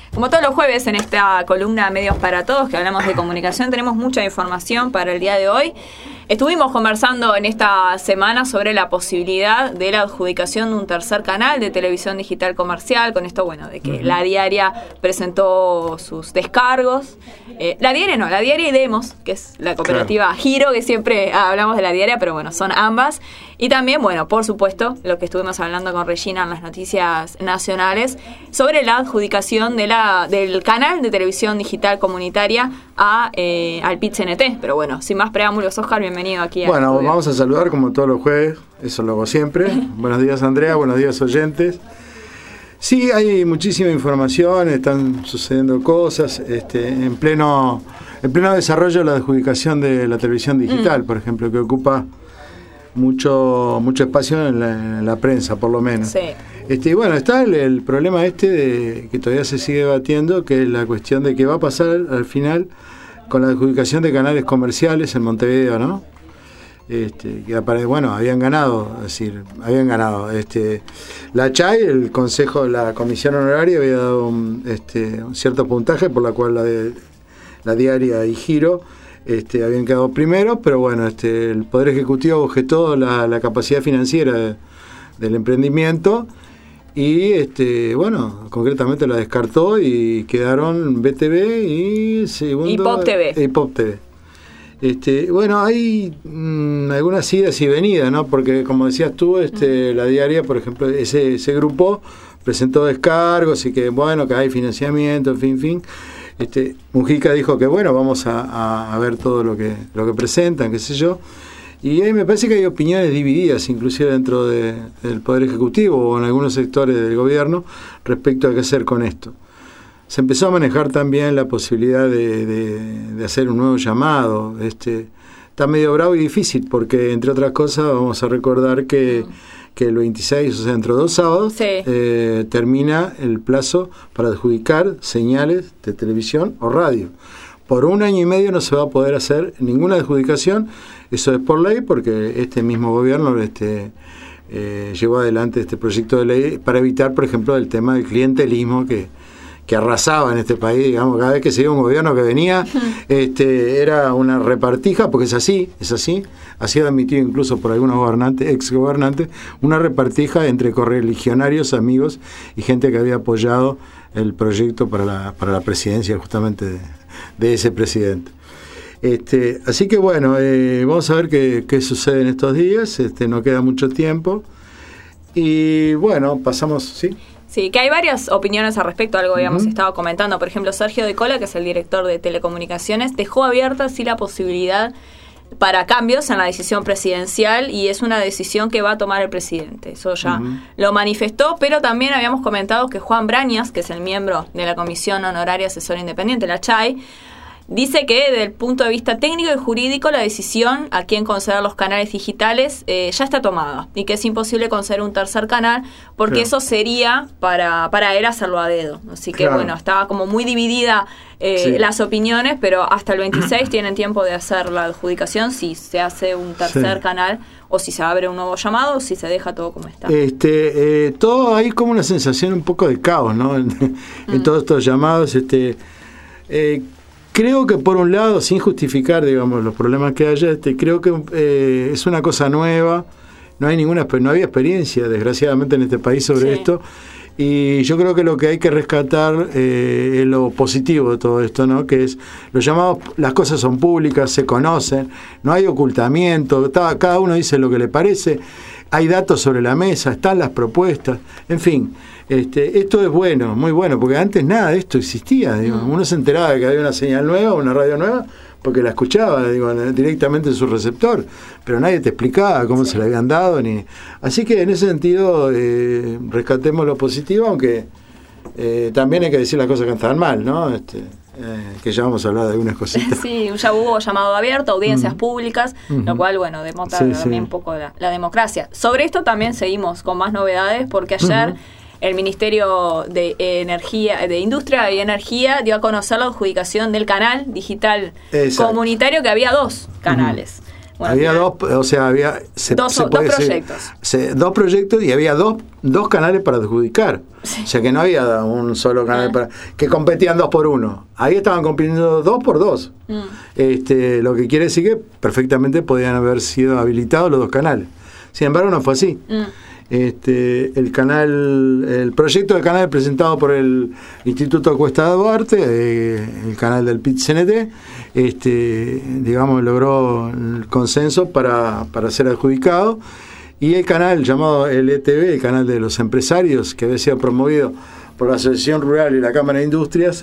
Como todos los jueves en esta columna Medios para Todos, que hablamos de comunicación, tenemos mucha información para el día de hoy. Estuvimos conversando en esta semana sobre la posibilidad de la adjudicación de un tercer canal de televisión digital comercial, con esto, bueno, de que La Diaria presentó sus descargos. La Diaria y Demos, que es la cooperativa Giro, que siempre hablamos de La Diaria, pero bueno, son ambas. Y también, bueno, por supuesto, lo que estuvimos hablando con Regina en las noticias nacionales, sobre la adjudicación del canal de televisión digital comunitaria al PIT-CNT. Pero bueno, sin más preámbulos, Oscar, bienvenido aquí. Bueno, vamos a saludar como todos los jueves, eso lo hago siempre. Buenos días, Andrea, buenos días, oyentes. Sí, hay muchísima información, están sucediendo cosas, en pleno desarrollo la adjudicación de la televisión digital, por ejemplo, que ocupa mucho espacio en la prensa, por lo menos. Sí. Bueno, está el problema que todavía se sigue debatiendo, que es la cuestión de qué va a pasar al final con la adjudicación de canales comerciales en Montevideo, ¿no? Habían ganado. La CHAI, el Consejo, la Comisión Honoraria, había dado un cierto puntaje por la cual la Diaria y Giro habían quedado primeros, pero bueno, el Poder Ejecutivo objetó la capacidad financiera del emprendimiento y concretamente la descartó y quedaron BTV y Pop TV. Pop TV. Hay algunas idas y venidas, ¿no? Porque como decías tú, La Diaria, por ejemplo, ese grupo presentó descargos y que hay financiamiento, en fin. Mujica dijo que vamos a ver todo lo que presentan, qué sé yo. Y ahí me parece que hay opiniones divididas, inclusive dentro del Poder Ejecutivo o en algunos sectores del gobierno, respecto a qué hacer con esto. Se empezó a manejar también la posibilidad de hacer un nuevo llamado. Está medio bravo y difícil porque, entre otras cosas, vamos a recordar que el 26, o sea, dentro de 2 sábados, termina el plazo para adjudicar señales de televisión o radio. Por 1 año y medio no se va a poder hacer ninguna adjudicación. Eso es por ley, porque este mismo gobierno llevó adelante este proyecto de ley para evitar, por ejemplo, el tema del clientelismo que arrasaba en este país, digamos, cada vez que se iba un gobierno que venía, era una repartija, porque es así, ha sido admitido incluso por algunos exgobernantes, una repartija entre correligionarios, amigos y gente que había apoyado el proyecto para la presidencia justamente de ese presidente. Así que vamos a ver qué sucede en estos días, no queda mucho tiempo, y pasamos, ¿sí? Sí, que hay varias opiniones al respecto, algo habíamos estado comentando. Por ejemplo, Sergio de Cola, que es el director de Telecomunicaciones, dejó abierta la posibilidad para cambios en la decisión presidencial, y es una decisión que va a tomar el presidente. Eso ya lo manifestó, pero también habíamos comentado que Juan Brañas, que es el miembro de la Comisión Honoraria Asesora Independiente, la CHAI, dice que desde el punto de vista técnico y jurídico la decisión a quién conceder los canales digitales ya está tomada, y que es imposible conceder un tercer canal porque eso sería para él hacerlo a dedo. Así que estaba como muy dividida las opiniones, pero hasta el 26 tienen tiempo de hacer la adjudicación si se hace un tercer canal, o si se abre un nuevo llamado, o si se deja todo como está. Todo hay como una sensación un poco de caos, ¿no? En todos estos llamados, creo que por un lado, sin justificar, digamos, los problemas que haya, creo que es una cosa nueva, no había experiencia, desgraciadamente, en este país sobre esto, y yo creo que lo que hay que rescatar es lo positivo de todo esto, ¿no? Que es, los llamados, las cosas son públicas, se conocen, no hay ocultamiento, cada uno dice lo que le parece, hay datos sobre la mesa, están las propuestas, en fin. Esto es bueno, muy bueno, porque antes nada de esto existía. Uno se enteraba de que había una señal nueva, una radio nueva, porque la escuchaba directamente en su receptor, pero nadie te explicaba cómo se le habían dado. Así que en ese sentido rescatemos lo positivo, aunque también hay que decir las cosas que están mal, ¿no? Que ya vamos a hablar de algunas cositas. Sí, ya hubo llamado abierto, audiencias públicas, lo cual, denota también un poco la democracia. Sobre esto también seguimos con más novedades, porque ayer el Ministerio de Industria y Energía dio a conocer la adjudicación del canal digital comunitario, que había 2 canales. Había dos, o sea, había dos proyectos. Dos proyectos y había dos canales para adjudicar. Sí. O sea que no había un solo canal que competían 2 por 1. Ahí estaban compitiendo 2 por 2. Lo que quiere decir que perfectamente podían haber sido habilitados los 2 canales. Sin embargo, no fue así. El proyecto del canal presentado por el Instituto Cuesta Duarte, el canal del PIT-CNT, logró el consenso para ser adjudicado, y el canal llamado LTV, el canal de los empresarios, que había sido promovido por la Asociación Rural y la Cámara de Industrias,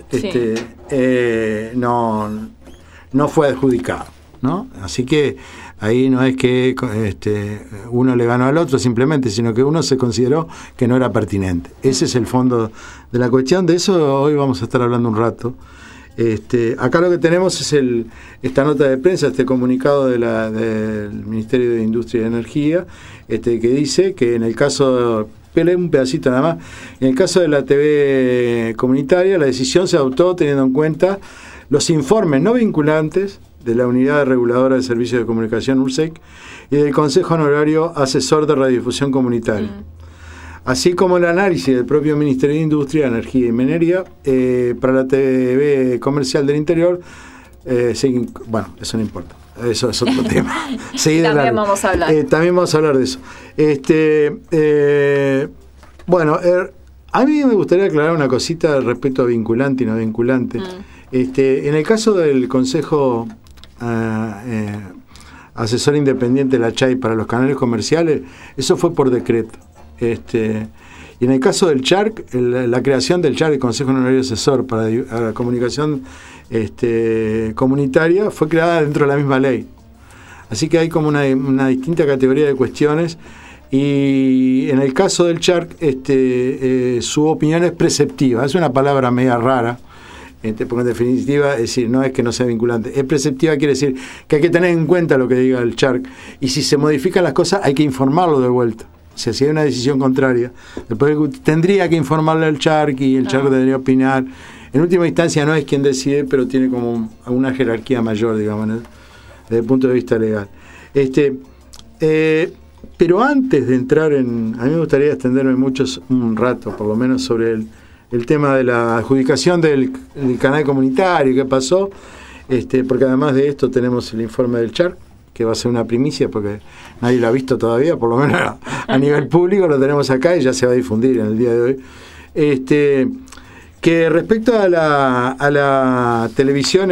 no fue adjudicado, ¿no? Así que ahí no es que uno le ganó al otro simplemente, sino que uno se consideró que no era pertinente. Ese es el fondo de la cuestión. De eso hoy vamos a estar hablando un rato. Acá lo que tenemos es esta nota de prensa, este comunicado del Ministerio de Industria y Energía, que dice que en el caso, un pedacito nada más, en el caso de la TV comunitaria, la decisión se adoptó teniendo en cuenta los informes no vinculantes de la Unidad Reguladora de Servicios de Comunicación, URSEC, y del Consejo Honorario Asesor de Radiodifusión Comunitaria, así como el análisis del propio Ministerio de Industria, Energía y Minería para la TV comercial del interior. Bueno, eso no importa, eso es otro tema. También vamos a hablar. También vamos a hablar de eso. A mí me gustaría aclarar una cosita respecto a vinculante y no vinculante. En el caso del Consejo Asesor Independiente de la CHAI para los canales comerciales, eso fue por decreto. Y en el caso del CHARC, la creación del CHARC, el Consejo Honorario Asesor para la Comunicación Comunitaria, fue creada dentro de la misma ley. Así que hay como una distinta categoría de cuestiones, y en el caso del CHARC su opinión es preceptiva. Es una palabra media rara, porque en definitiva, es decir, no es que no sea vinculante, es preceptiva, quiere decir que hay que tener en cuenta lo que diga el CHARC, y si se modifican las cosas hay que informarlo de vuelta. O sea, si hay una decisión contraria, después tendría que informarle al CHARC, y el CHARC debería opinar. En última instancia no es quien decide, pero tiene como una jerarquía mayor, digamos, desde el punto de vista legal. Pero antes de entrar a mí me gustaría extenderme un rato, por lo menos, sobre el tema de la adjudicación del canal comunitario, qué pasó, porque además de esto tenemos el informe del CHARC, que va a ser una primicia porque nadie lo ha visto todavía, por lo menos a nivel público lo tenemos acá y ya se va a difundir en el día de hoy. Que respecto a la televisión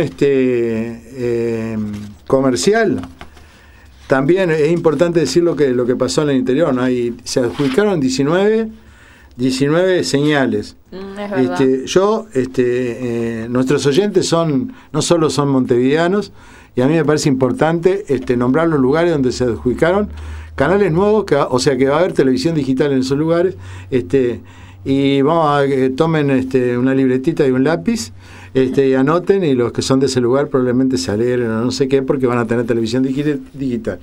comercial, también es importante decir lo que pasó en el interior, ¿no? Se adjudicaron 19 señales. Es verdad. Nuestros oyentes no solo son montevideanos, y a mí me parece importante nombrar los lugares donde se adjudicaron canales nuevos, o sea que va a haber televisión digital en esos lugares, y vamos a que tomen una libretita y un lápiz, y anoten, y los que son de ese lugar probablemente se alegren o no sé qué, porque van a tener televisión digital.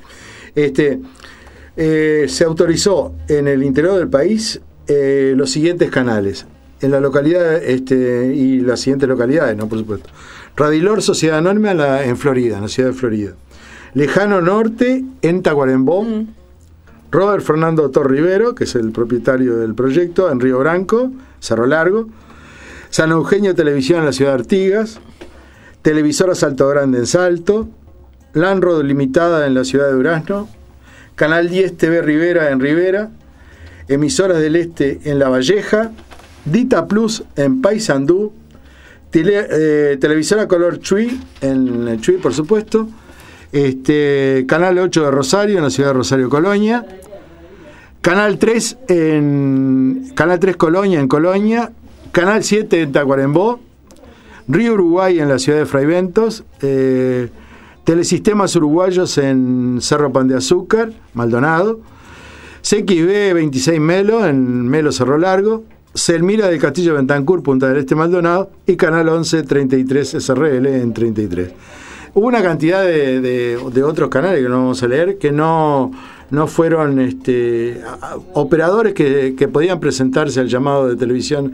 Se autorizó en el interior del país los siguientes canales en la localidad y las siguientes localidades, ¿no? Por supuesto: Radilor Sociedad Anónima en Florida, en la ciudad de Florida; Lejano Norte en Tacuarembó; Robert Fernando Torrivero, que es el propietario del proyecto, en Río Branco, Cerro Largo; San Eugenio Televisión en la ciudad de Artigas; Televisora Salto Grande en Salto; Lanrod Limitada en la ciudad de Durazno; Canal 10 TV Rivera en Rivera; Emisoras del Este en La Valleja; Dita Plus en Paysandú; Televisora Color Chuy en el Chuy, por supuesto; Canal 8 de Rosario en la ciudad de Rosario Colonia; Canal 3 Colonia en Colonia; Canal 7 en Tacuarembó; Río Uruguay en la ciudad de Fraiventos; Telesistemas Uruguayos en Cerro Pan de Azúcar, Maldonado; CXB 26 Melo en Melo, Cerro Largo; Selmira del Castillo Bentancur, Punta del Este, Maldonado; y Canal 11 33 SRL en 33. Hubo una cantidad de otros canales que no vamos a leer, que no fueron operadores que podían presentarse al llamado de televisión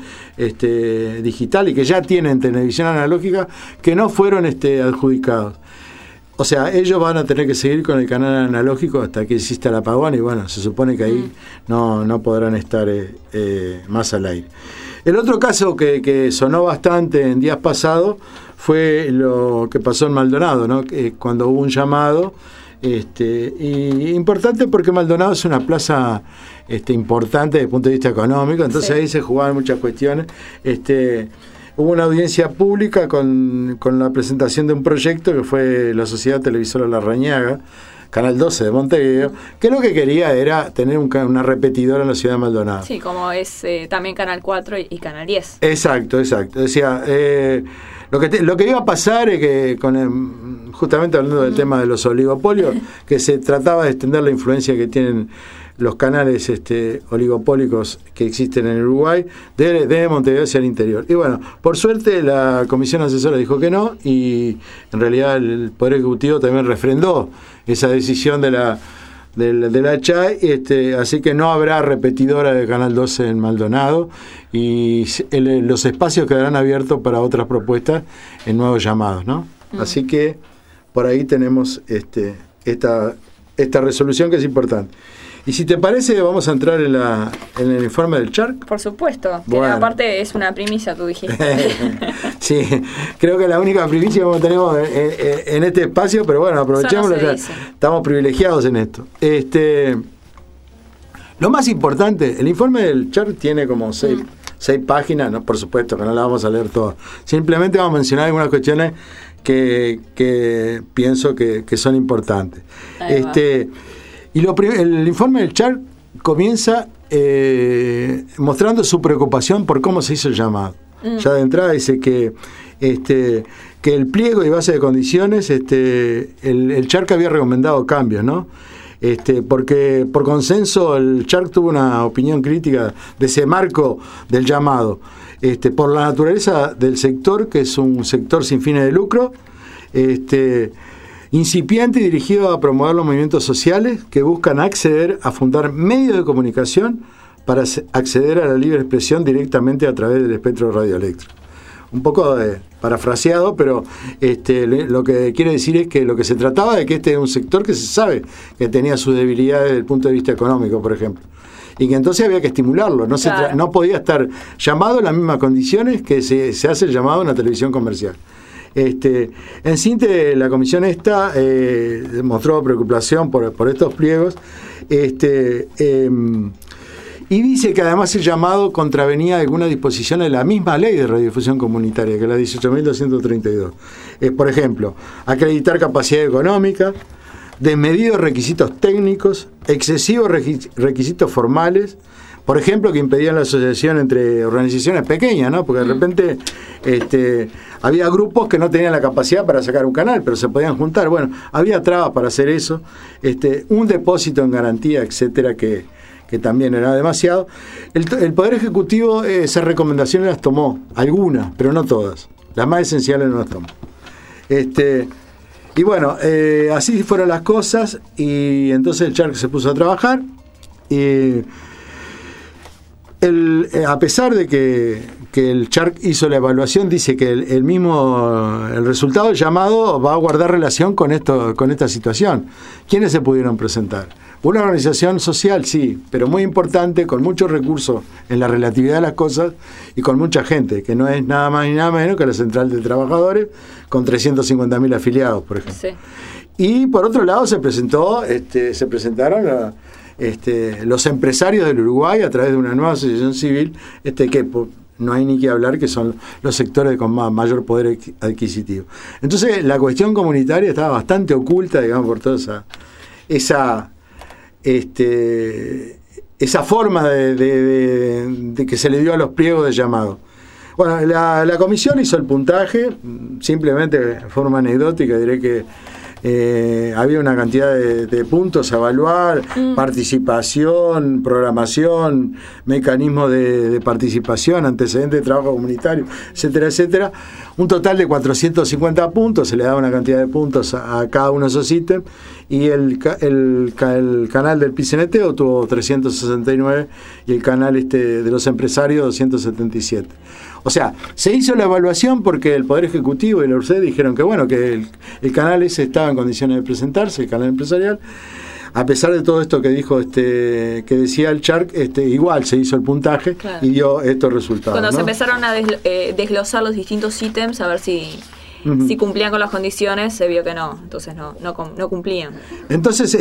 digital y que ya tienen televisión analógica, que no fueron adjudicados. o sea, ellos van a tener que seguir con el canal analógico hasta que exista el apagón y bueno, se supone que ahí no podrán estar más al aire. El otro caso que sonó bastante en días pasados fue lo que pasó en Maldonado, ¿no? Cuando hubo un llamado, y importante porque Maldonado es una plaza importante desde el punto de vista económico, entonces ahí se jugaban muchas cuestiones. Hubo una audiencia pública con la presentación de un proyecto que fue la Sociedad Televisora Larrañaga, Canal 12 de Montevideo, que lo que quería era tener una repetidora en la ciudad de Maldonado. Sí, como es también Canal 4 y Canal 10. Exacto. Decía, lo que iba a pasar es que, justamente hablando del tema de los oligopolios, que se trataba de extender la influencia que tienen los canales oligopólicos que existen en Uruguay de Montevideo hacia el interior. Y bueno, por suerte la comisión asesora dijo que no, y en realidad el Poder Ejecutivo también refrendó esa decisión de la CHAI, así que no habrá repetidora de Canal 12 en Maldonado, y los espacios quedarán abiertos para otras propuestas en nuevos llamados, ¿no? Así que por ahí tenemos esta resolución que es importante. Y si te parece, vamos a entrar en el informe del Charc. Por supuesto, bueno. Que aparte es una primicia, tú dijiste. Sí, creo que la única primicia que tenemos en este espacio, pero bueno, aprovechémoslo, no estamos privilegiados en esto. Lo más importante, el informe del Charc tiene como 6 páginas, no, por supuesto que no la vamos a leer todas. Simplemente vamos a mencionar algunas cuestiones que pienso que son importantes. Y el informe del Charc comienza mostrando su preocupación por cómo se hizo el llamado. Ya de entrada dice que el pliego y base de condiciones, el Charc había recomendado cambios, ¿no? Porque por consenso el Charc tuvo una opinión crítica de ese marco del llamado, por la naturaleza del sector, que es un sector sin fines de lucro, incipiente y dirigido a promover los movimientos sociales que buscan acceder a fundar medios de comunicación para acceder a la libre expresión directamente a través del espectro radioeléctrico. Un poco parafraseado, pero lo que quiere decir es que lo que se trataba de que es un sector que se sabe que tenía sus debilidades desde el punto de vista económico, por ejemplo, y que entonces había que estimularlo, no podía estar llamado en las mismas condiciones que se hace el llamado en la televisión comercial. En síntesis, la comisión mostró preocupación por estos pliegos, y dice que además el llamado contravenía algunas disposiciones de la misma ley de radiodifusión comunitaria, que es la 18.232. Por ejemplo, acreditar capacidad económica, desmedidos requisitos técnicos, excesivos requisitos formales, por ejemplo, que impedían la asociación entre organizaciones pequeñas, ¿no? Porque de repente había grupos que no tenían la capacidad para sacar un canal, pero se podían juntar. Bueno, había trabas para hacer eso, un depósito en garantía, etcétera, que también era demasiado. El Poder Ejecutivo esas recomendaciones las tomó, algunas, pero no todas. Las más esenciales no las tomó. Y bueno, así fueron las cosas, y entonces el Charc se puso a trabajar, y a pesar de que el Charc hizo la evaluación, dice que el resultado del llamado va a guardar relación con esta situación. ¿Quiénes se pudieron presentar? Una organización social, sí, pero muy importante, con muchos recursos en la relatividad de las cosas y con mucha gente, que no es nada más ni nada menos que la Central de Trabajadores, con 350.000 afiliados, por ejemplo. Sí. Y por otro lado se presentaron los empresarios del Uruguay a través de una nueva asociación civil, que no hay ni que hablar, que son los sectores con mayor poder adquisitivo. Entonces la cuestión comunitaria estaba bastante oculta, digamos, por toda esa forma de que se le dio a los pliegos de llamado. Bueno, la comisión hizo el puntaje, simplemente de forma anecdótica diré que había una cantidad de puntos a evaluar, participación, programación, mecanismo de participación, antecedentes de trabajo comunitario, etcétera, etcétera. Un total de 450 puntos, se le daba una cantidad de puntos a cada uno de esos ítems, y el canal del PCNT obtuvo 369 y el canal de los empresarios 277. O sea, se hizo la evaluación porque el Poder Ejecutivo y la URSED dijeron que bueno, que el canal ese estaba en condiciones de presentarse, el canal empresarial. A pesar de todo esto que dijo que decía el Charc, igual se hizo el puntaje, claro, y dio estos resultados. Cuando, ¿no?, se empezaron a desglosar los distintos ítems, a ver si cumplían con las condiciones, se vio que no, entonces no cumplían. Entonces,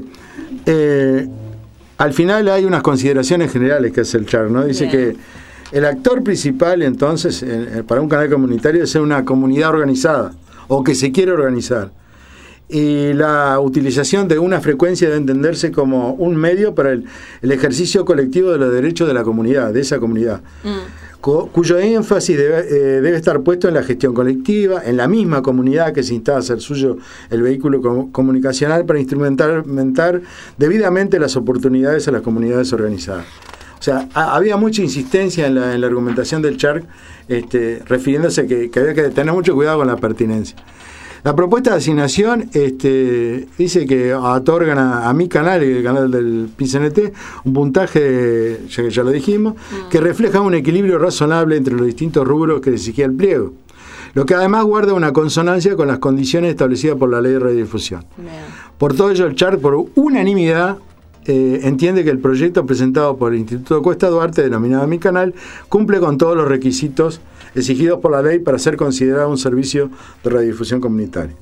al final hay unas consideraciones generales que hace el Charc, ¿no? Dice que el actor principal, entonces, para un canal comunitario es ser una comunidad organizada, o que se quiere organizar. Y la utilización de una frecuencia debe entenderse como un medio para el ejercicio colectivo de los derechos de la comunidad, de esa comunidad, cuyo énfasis debe estar puesto en la gestión colectiva, en la misma comunidad que se instala a hacer suyo el vehículo comunicacional para instrumentar debidamente las oportunidades a las comunidades organizadas. O sea, había mucha insistencia en la argumentación del Charc, refiriéndose que había que tener mucho cuidado con la pertinencia. La propuesta de asignación dice que otorgan a mi canal y el canal del PCNT un puntaje, ya lo dijimos, que refleja un equilibrio razonable entre los distintos rubros que exigía el pliego, lo que además guarda una consonancia con las condiciones establecidas por la Ley de Radiodifusión. Por todo ello, el Charc, por unanimidad, entiende que el proyecto presentado por el Instituto Cuesta Duarte, denominado Mi Canal, cumple con todos los requisitos exigidos por la ley para ser considerado un servicio de radiodifusión comunitaria.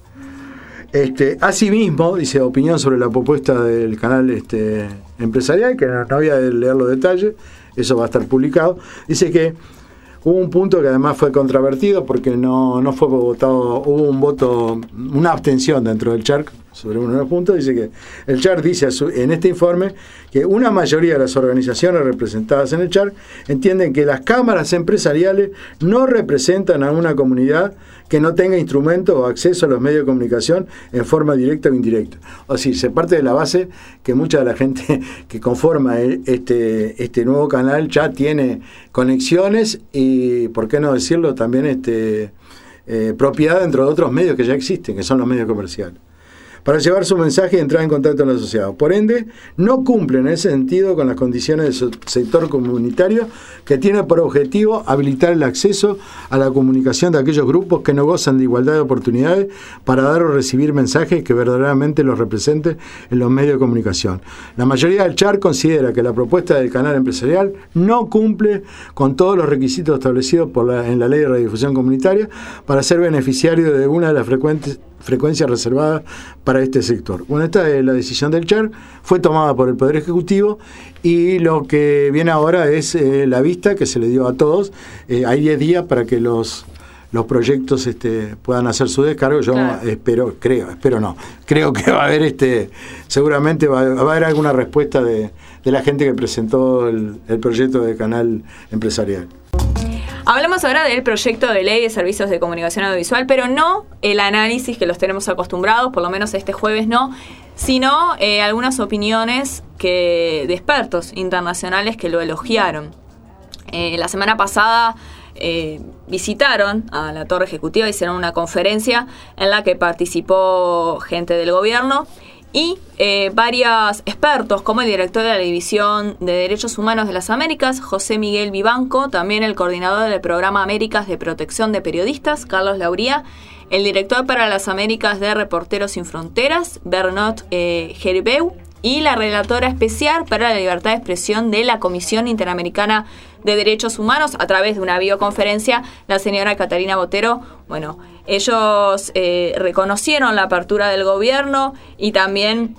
Asimismo, dice opinión sobre la propuesta del canal empresarial, que no voy a leer los detalles, eso va a estar publicado. Dice que hubo un punto que además fue controvertido porque no fue votado, hubo una abstención dentro del Charc sobre uno de los puntos. Dice que el Charc dice en este informe que una mayoría de las organizaciones representadas en el Charc entienden que las cámaras empresariales no representan a una comunidad que no tenga instrumentos o acceso a los medios de comunicación en forma directa o indirecta. O sea, se parte de la base que mucha de la gente que conforma este nuevo canal ya tiene conexiones y, por qué no decirlo, también propiedad dentro de otros medios que ya existen, que son los medios comerciales, para llevar su mensaje y entrar en contacto con la sociedad. Por ende, no cumplen en ese sentido con las condiciones del sector comunitario, que tiene por objetivo habilitar el acceso a la comunicación de aquellos grupos que no gozan de igualdad de oportunidades para dar o recibir mensajes que verdaderamente los representen en los medios de comunicación. La mayoría del Charc considera que la propuesta del canal empresarial no cumple con todos los requisitos establecidos en la Ley de Radiodifusión Comunitaria para ser beneficiario de una de las frecuencias reservadas para este sector. Bueno, esta es la decisión del Charc, fue tomada por el Poder Ejecutivo y lo que viene ahora es la vista que se le dio a todos. Hay 10 días para que los proyectos puedan hacer su descargo. Yo espero que va a haber seguramente va a haber alguna respuesta de la gente que presentó el proyecto de canal empresarial. Hablamos ahora del proyecto de ley de servicios de comunicación audiovisual, pero no el análisis que los tenemos acostumbrados, por lo menos este jueves no, sino algunas opiniones de expertos internacionales que lo elogiaron. La semana pasada visitaron a la Torre Ejecutiva, hicieron una conferencia en la que participó gente del gobierno y varios expertos, como el director de la División de Derechos Humanos de las Américas, José Miguel Vivanco, también el coordinador del Programa Américas de Protección de Periodistas, Carlos Lauría, el director para las Américas de Reporteros Sin Fronteras, Bernot Geribeu, y la relatora especial para la libertad de expresión de la Comisión Interamericana de Derechos Humanos, a través de una videoconferencia, la señora Catarina Botero. Bueno, ellos reconocieron la apertura del gobierno y también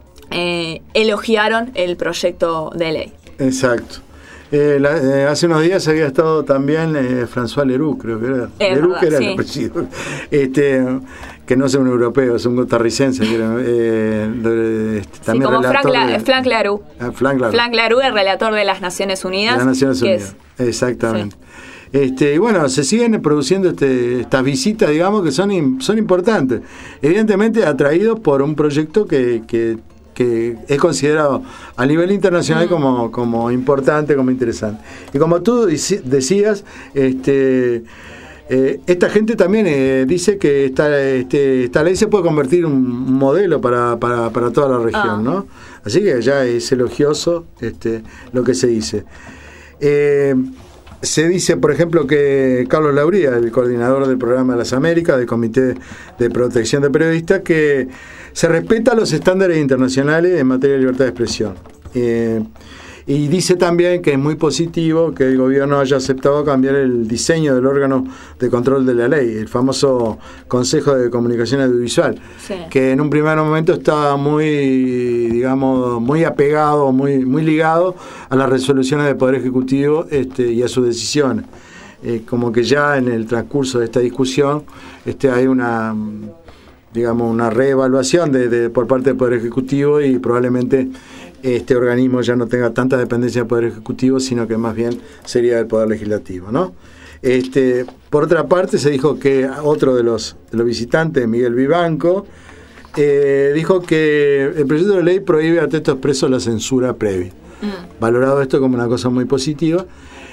elogiaron el proyecto de ley. Exacto. Hace unos días había estado también François Leroux, creo que era. Leroux, que era el apellido. Que no es un europeo, es un costarricense. También como Frank Leroux. Frank Leroux, el relator de las Naciones Unidas. De las Naciones Unidas, exactamente. Sí. Y bueno, se siguen produciendo estas visitas, digamos, que son importantes. Evidentemente atraídos por un proyecto que es considerado a nivel internacional como importante, como interesante. Y como tú decías, esta gente también dice que esta ley se puede convertir en un modelo para toda la región, ¿no? Así que ya es elogioso lo que se dice. se dice, por ejemplo, que Carlos Lauría, el coordinador del programa de las Américas, del Comité de Protección de Periodistas, que se respeta los estándares internacionales en materia de libertad de expresión. Y dice también que es muy positivo que el gobierno haya aceptado cambiar el diseño del órgano de control de la ley, el famoso Consejo de Comunicación Audiovisual, sí, que en un primer momento estaba muy, digamos, muy apegado, muy ligado a las resoluciones del Poder Ejecutivo y a sus decisiones. Como que ya en el transcurso de esta discusión hay una, digamos, una reevaluación por parte del Poder Ejecutivo, y probablemente este organismo ya no tenga tanta dependencia del Poder Ejecutivo, sino que más bien sería del Poder Legislativo, ¿no? Por otra parte, se dijo que otro de los visitantes, Miguel Vivanco, dijo que el proyecto de ley prohíbe a texto expreso la censura previa. Valorado esto como una cosa muy positiva.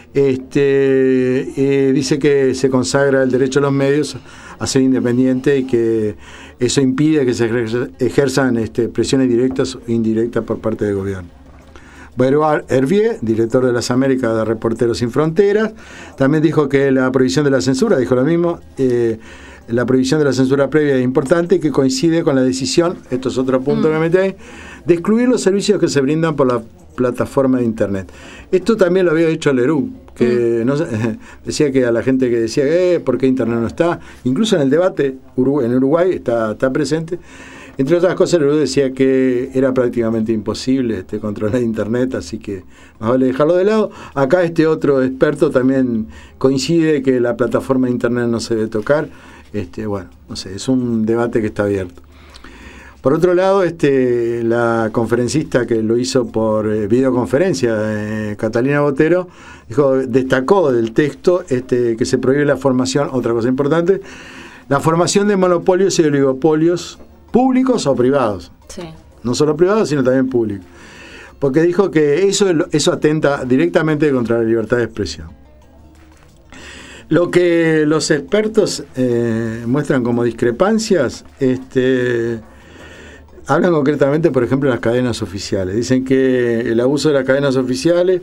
Dice que se consagra el derecho a los medios a ser independiente, y que eso impide que se ejerzan presiones directas o indirectas por parte del gobierno. Benoît Hervier, director de las Américas de Reporteros Sin Fronteras, también dijo que la prohibición de la censura, dijo lo mismo, la prohibición de la censura previa es importante, y que coincide con la decisión, esto es otro punto que metí ahí, de excluir los servicios que se brindan por la plataforma de internet. Esto también lo había dicho Leroux, que decía que a la gente que decía ¿por qué internet no está? Incluso en el debate en Uruguay está presente. Entre otras cosas, Leroux decía que era prácticamente imposible controlar internet, así que más vale dejarlo de lado. Acá otro experto también coincide que la plataforma de internet no se debe tocar. Bueno, no sé, es un debate que está abierto. Por otro lado, la conferencista que lo hizo por videoconferencia, Catalina Botero, destacó del texto que se prohíbe la formación, otra cosa importante, la formación de monopolios y oligopolios públicos o privados. Sí. No solo privados, sino también públicos. Porque dijo que eso atenta directamente contra la libertad de expresión. Lo que los expertos muestran como discrepancias, hablan concretamente, por ejemplo, de las cadenas oficiales. Dicen que el abuso de las cadenas oficiales,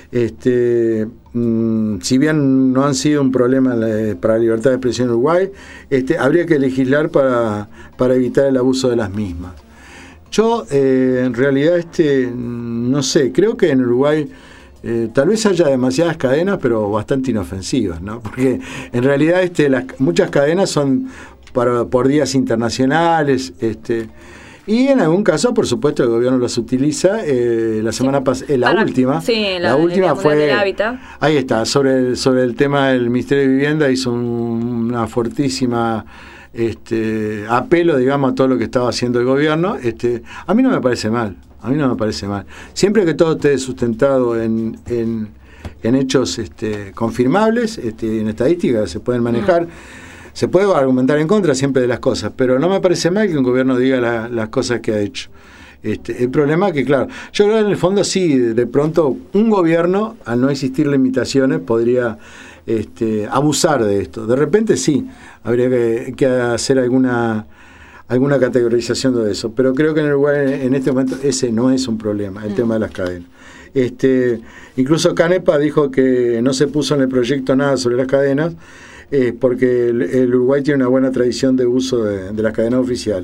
si bien no han sido un problema para la libertad de expresión en Uruguay, habría que legislar para evitar el abuso de las mismas. Yo, en realidad, no sé, creo que en Uruguay tal vez haya demasiadas cadenas, pero bastante inofensivas, ¿no? Porque en realidad muchas cadenas son por días internacionales, y en algún caso, por supuesto, el gobierno las utiliza. La semana pasada, la última fue, ahí está, sobre el tema del Ministerio de Vivienda, hizo una fortísima apelo, digamos, a todo lo que estaba haciendo el gobierno. A mí no me parece mal. Siempre que todo esté sustentado en hechos confirmables, en estadísticas se pueden manejar. Se puede argumentar en contra siempre de las cosas, pero no me parece mal que un gobierno diga las cosas que ha hecho. El problema es que, claro, yo creo que en el fondo sí, de pronto un gobierno, al no existir limitaciones, podría abusar de esto. De repente sí, habría que hacer alguna categorización de eso, pero creo que en Uruguay en este momento ese no es un problema, el tema de las cadenas. Incluso Canepa dijo que no se puso en el proyecto nada sobre las cadenas, porque el Uruguay tiene una buena tradición de uso de las cadenas oficiales.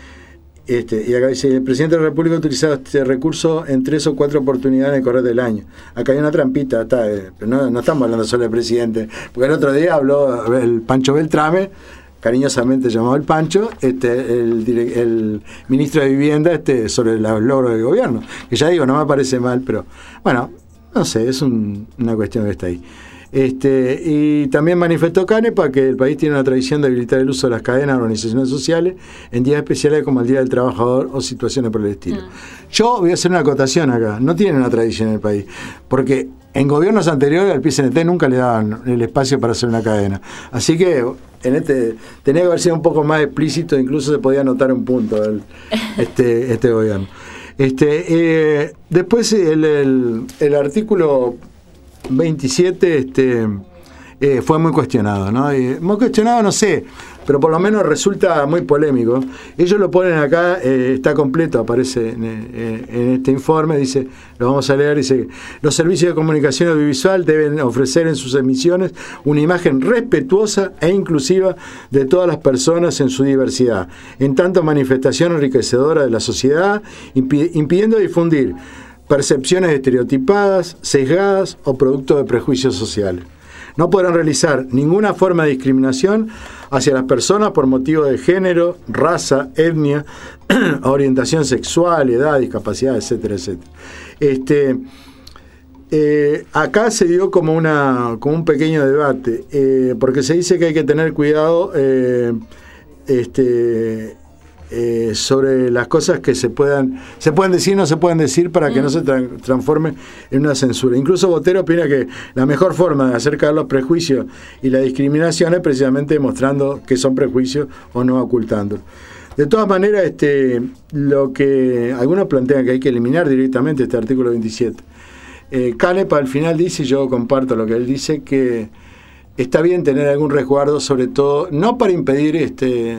Y acá dice, el presidente de la República ha utilizado este recurso en 3 o 4 oportunidades en el correr del año. Acá hay una trampita, no estamos hablando solo del presidente, porque el otro día habló el Pancho Beltrame, cariñosamente llamado el Pancho, el ministro de Vivienda, sobre los logros del gobierno, que ya digo, no me parece mal, pero bueno, no sé, es una cuestión que está ahí. Y también manifestó Canepa que el país tiene una tradición de habilitar el uso de las cadenas de organizaciones sociales en días especiales como el Día del Trabajador o situaciones por el estilo. Yo voy a hacer una acotación acá, no tiene una tradición en el país, porque en gobiernos anteriores al PCNT nunca le daban el espacio para hacer una cadena. Así que tenía que haber sido un poco más explícito, incluso se podía anotar un punto este gobierno. Después el artículo 27 fue muy cuestionado, ¿no? Muy cuestionado, no sé, pero por lo menos resulta muy polémico. Ellos lo ponen acá, está completo, aparece en este informe, dice, lo vamos a leer, dice, los servicios de comunicación audiovisual deben ofrecer en sus emisiones una imagen respetuosa e inclusiva de todas las personas en su diversidad, en tanto manifestación enriquecedora de la sociedad, impidiendo difundir percepciones estereotipadas, sesgadas o producto de prejuicios sociales. No podrán realizar ninguna forma de discriminación hacia las personas por motivo de género, raza, etnia, orientación sexual, edad, discapacidad, etcétera, etcétera. Acá se dio como un pequeño debate, porque se dice que hay que tener cuidado sobre las cosas que se pueden decir, no se pueden decir, para que no se transforme en una censura. Incluso Botero opina que la mejor forma de hacer caer los prejuicios y la discriminación es precisamente mostrando que son prejuicios o no ocultándolos. De todas maneras, lo que algunos plantean que hay que eliminar directamente este artículo 27. Canepa al final dice, y yo comparto lo que él dice, que está bien tener algún resguardo, sobre todo, no para impedir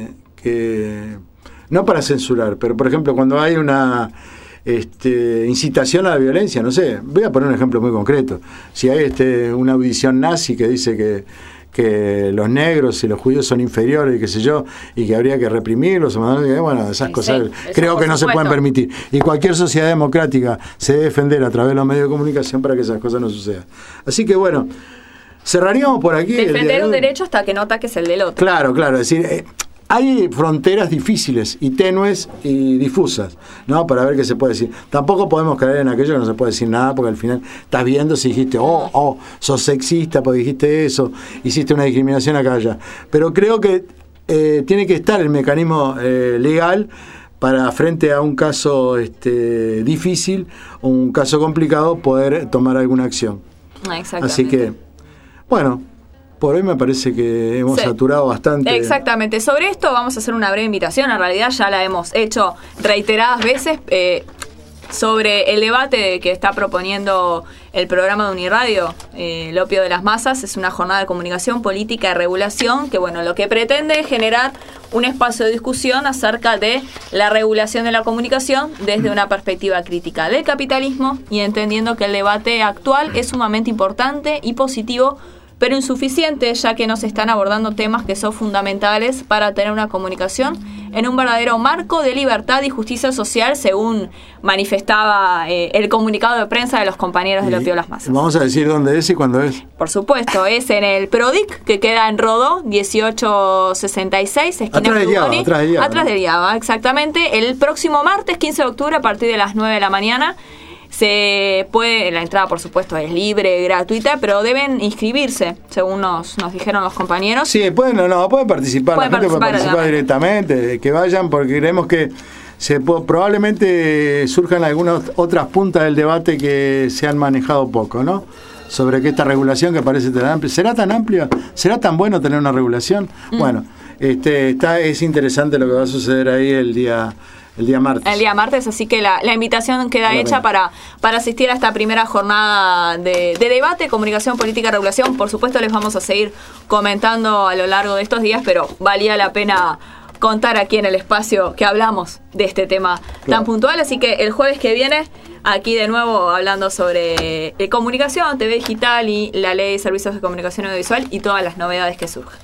no para censurar, pero por ejemplo cuando hay una incitación a la violencia, no sé, voy a poner un ejemplo muy concreto. Si hay una audición nazi que dice que los negros y los judíos son inferiores y qué sé yo, y que habría que reprimirlos, bueno, esas cosas creo que no se pueden permitir. Y cualquier sociedad democrática se debe defender a través de los medios de comunicación para que esas cosas no sucedan. Así que bueno, cerraríamos por aquí. Defender un derecho hasta que no ataques el del otro. Claro, es decir, hay fronteras difíciles y tenues y difusas, ¿no? Para ver qué se puede decir. Tampoco podemos caer en aquello que no se puede decir nada, porque al final estás viendo si dijiste, sos sexista porque dijiste eso, hiciste una discriminación acá allá. Pero creo que tiene que estar el mecanismo legal para, frente a un caso difícil o un caso complicado, poder tomar alguna acción. Así que, bueno, por hoy me parece que hemos saturado bastante. Exactamente. Sobre esto vamos a hacer una breve invitación. En realidad ya la hemos hecho reiteradas veces sobre el debate que está proponiendo el programa de Uniradio, El opio de las masas. Es una jornada de comunicación política y regulación que, bueno, lo que pretende es generar un espacio de discusión acerca de la regulación de la comunicación desde una perspectiva crítica del capitalismo, y entendiendo que el debate actual es sumamente importante y positivo, pero insuficiente, ya que no se están abordando temas que son fundamentales para tener una comunicación en un verdadero marco de libertad y justicia social, según manifestaba el comunicado de prensa de los compañeros del opio de las masas. ¿Vamos a decir dónde es y cuándo es? Por supuesto, es en el Prodic, que queda en Rodó, 1866, esquina Frugoni. Atrás del Yaba, exactamente. El próximo martes, 15 de octubre, a partir de las 9 de la mañana. Se puede, la entrada por supuesto es libre, gratuita, pero deben inscribirse, según nos dijeron los compañeros. Sí, pueden participar, la gente puede participar directamente, que vayan, porque creemos que probablemente surjan algunas otras puntas del debate que se han manejado poco, ¿no? Sobre que esta regulación que parece tan amplia, ¿será tan amplia? ¿Será tan bueno tener una regulación? Bueno, es interesante lo que va a suceder ahí el día martes. El día martes, así que la invitación queda hecha para asistir a esta primera jornada de debate, comunicación política y regulación. Por supuesto les vamos a seguir comentando a lo largo de estos días, pero valía la pena contar aquí en el espacio que hablamos de este tema tan puntual. Así que el jueves que viene, aquí de nuevo hablando sobre comunicación, TV digital y la ley de servicios de comunicación audiovisual y todas las novedades que surjan.